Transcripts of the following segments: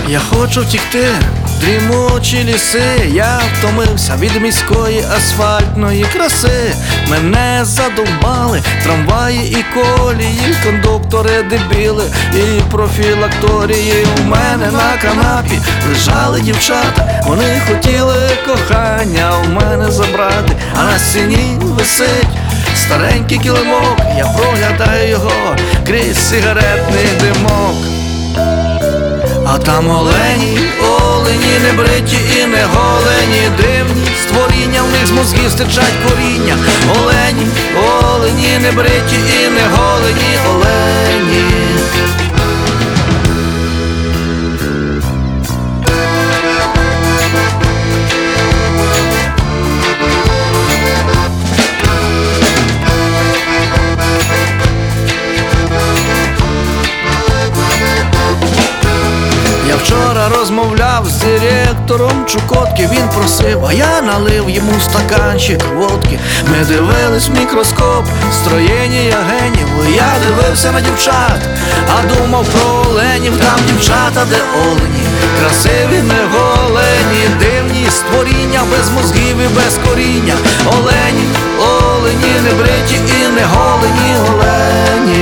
Я хочу втікти в дрімучі ліси. Я втомився від міської асфальтної краси. Мене задовбали трамваї і колії, кондуктори дебіли і профілакторії. У мене на канапі лежали дівчата, вони хотіли кохання у мене забрати, а на стіні висить старенький килимок. Я проглядаю його крізь сигаретний димок. А там олені, олені, не бриті і не голені, дивні створіння, в них з мозгів стичать коріння. Олені, олені, не бриті і не голені, олені. Я вчора розмовляв з директором Чукотки. Він просив, а я налив йому стаканчик водки. Ми дивились в мікроскоп строєння генів. Я дивився на дівчат, а думав про оленів. Там дівчата, де олені, красиві, не голені, дивні створіння, без мозгів і без коріння. Олені, олені, не бриті і не голені, олені.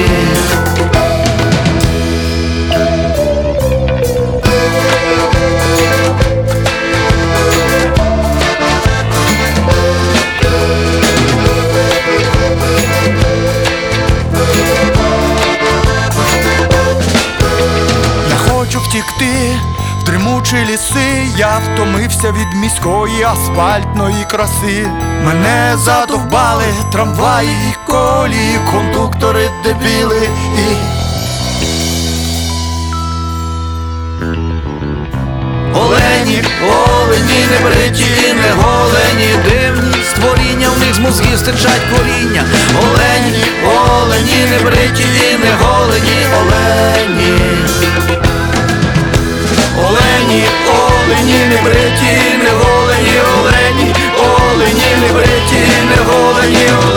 Втікти в дрімучі ліси. Я втомився від міської асфальтної краси. Мене задовбали трамваї і колії, кондуктори дебіли і... Олені, олені, не бриті і не голені, дивні створіння, в них з мозгів стичать коріння. Олені, олені, не бриті і не голені, олені. Олені, олені, не бриті, не голені, олені, олені, не бриті, не голені, олені.